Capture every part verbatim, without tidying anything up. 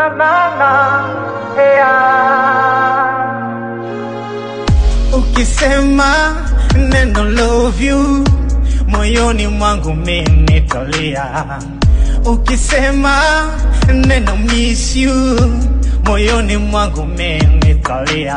na na na, yeah. Ukisema neno love you, moyoni mwangu mimi nitulia. Ukisema neno miss you, moyoni mwangu mimi nitulia.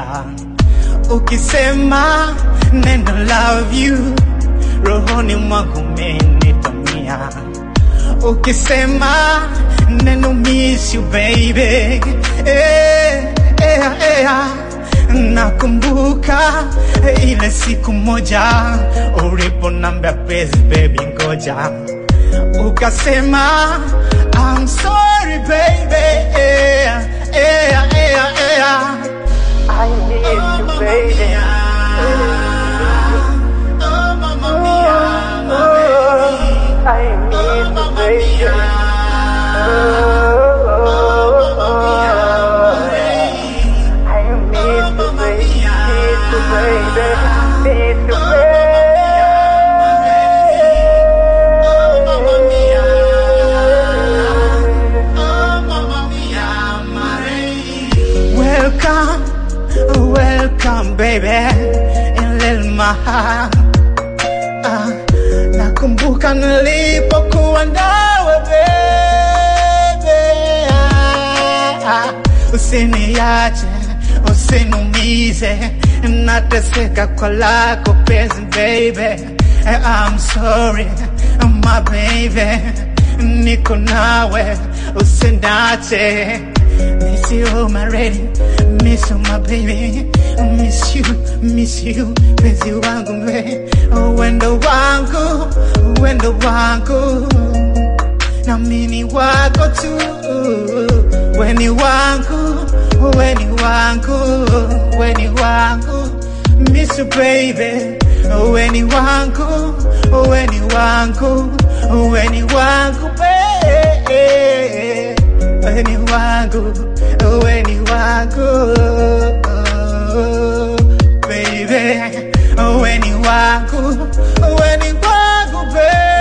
Ukisema neno love you, rohoni mwangu mimi nitumia. Ukisema neno miss you baby, eh, eh, eh, nakumbuka ile siku moja uliponambia please baby ngoja, ukasema I'm sorry baby, eh, eh, eh, eh, I need you baby. oh mama mia, I need you baby. Welcome, welcome baby, in little my heart. uh, Nakumbuka nilipokuwa nawe baby, ah, usiniache, usinumize, nateseka kwa lako penzi baby. I'm sorry my baby, niko nawe usiniache. Miss you my ready, miss you my baby, miss you, miss you penzi wangu me, wendo wangu, wendo wangu, na mini wako tu. Weni wangu, weni wangu, weni wangu, miss you baby. Weni wangu, weni wangu, weni wangu baby. Weni wangu, weni wangu, baby. Weni wangu, weni wangu baby.